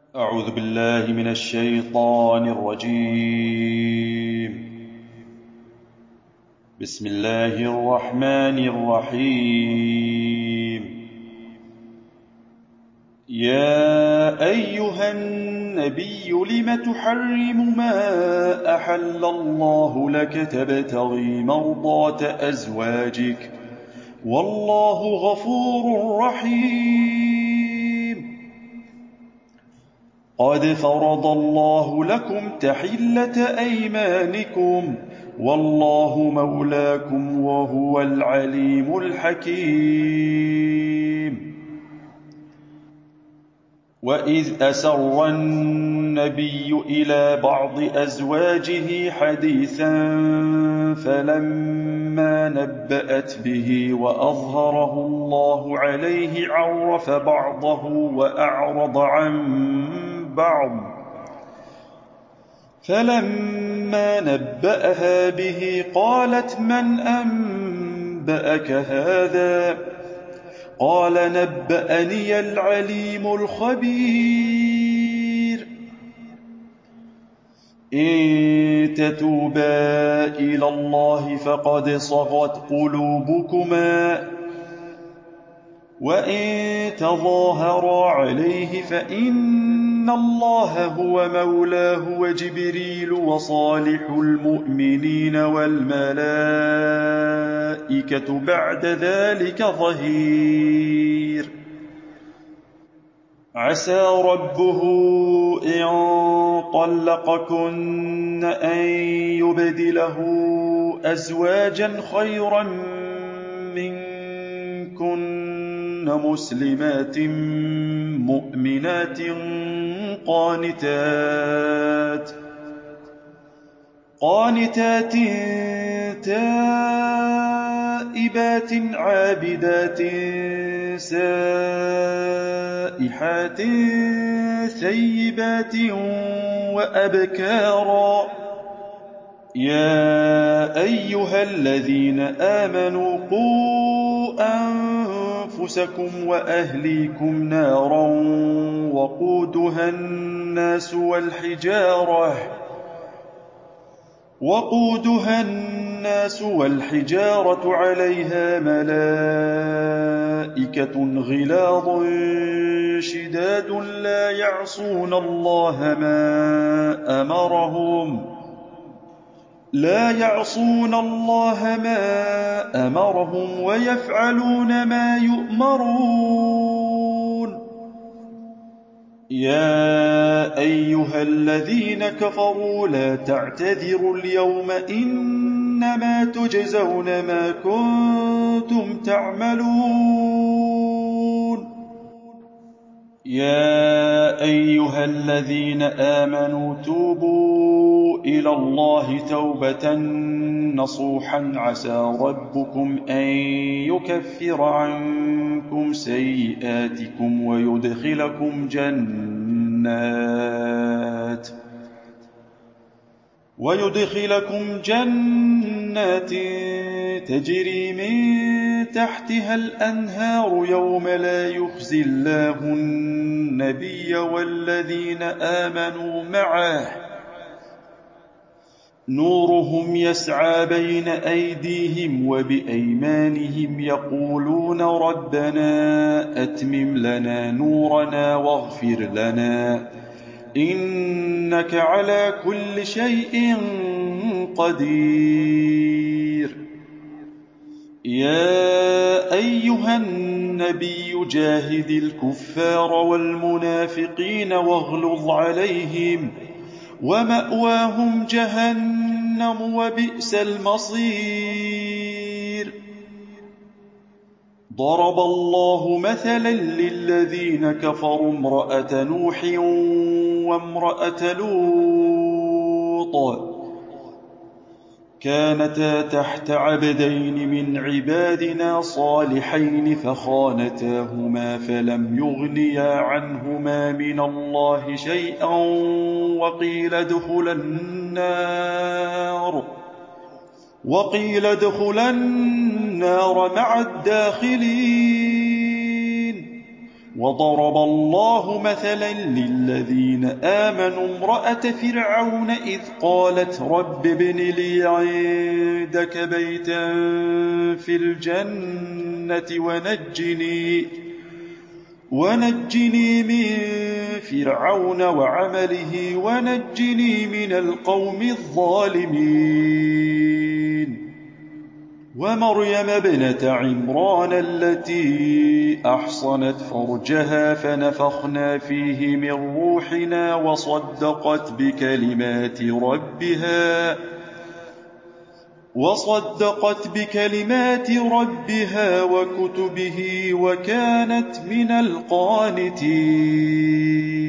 أعوذ بالله من الشيطان الرجيم. بسم الله الرحمن الرحيم. يا أيها النبي لم تحرم ما أحل الله لك تبتغي مرضات أزواجك والله غفور رحيم. قد فرض الله لكم تحلة أيمانكم والله مولاكم وهو العليم الحكيم. وإذ أسر النبي إلى بعض أزواجه حديثا فلما نبأت به وأظهره الله عليه عرف بعضه وأعرض عن بعض، فلما نبأها به قالت من أنبأك هذا؟ قال نبأني العليم الخبير. إن تتوبا إلى الله فقد صغت قلوبكما وإن تظاهرا عليه فإن الله هو مولاه وجبريل وصالح المؤمنين والملائكة بعد ذلك ظهير. عسى ربه إن طلقكن أن يبدله أزواجا خيرا منكن مسلمات مؤمنات قانتات تائبات عابدات سائحات ثيبات وأبكارا. يا أيها الذين آمنوا قوا أنفسكم وأهليكم نارا وقودها الناس والحجارة عليها ملائكة غلاظ شداد لا يعصون الله ما أمرهم ويفعلون ما يؤمرون. يا أيها الذين كفروا لا تعتذروا اليوم إنما تجزون ما كنتم تعملون. يا أيها الذين آمنوا توبوا إلى الله توبة نصوحا عسى ربكم أن يكفر عنكم سيئاتكم ويدخلكم جنات تجري من تحتها الأنهار يوم لا يخزي الله النبي والذين آمنوا معه نورهم يسعى بين أيديهم وبأيمانهم يقولون ربنا أتمم لنا نورنا واغفر لنا إنك على كل شيء قدير. يا أيها النبي جاهد الكفار والمنافقين واغلظ عليهم ومأواهم جهنم وبئس المصير. ضرب الله مثلا للذين كفروا امرأة نوح وامرأة لوط كانتا تحت عبدين من عبادنا صالحين فخانتاهما فلم يغنيا عنهما من الله شيئا وقيل ادخلا النار مع الداخلين. وضرب الله مثلا للذين آمنوا امرأة فرعون إذ قالت رب ابن لي عندك بيتا في الجنة ونجني من فرعون وعمله ونجني من القوم الظالمين ومريم ابنة عمران التي أحصنت فرجها فنفخنا فيه من روحنا وصدقت بكلمات ربها وكتبه وكانت من القانتين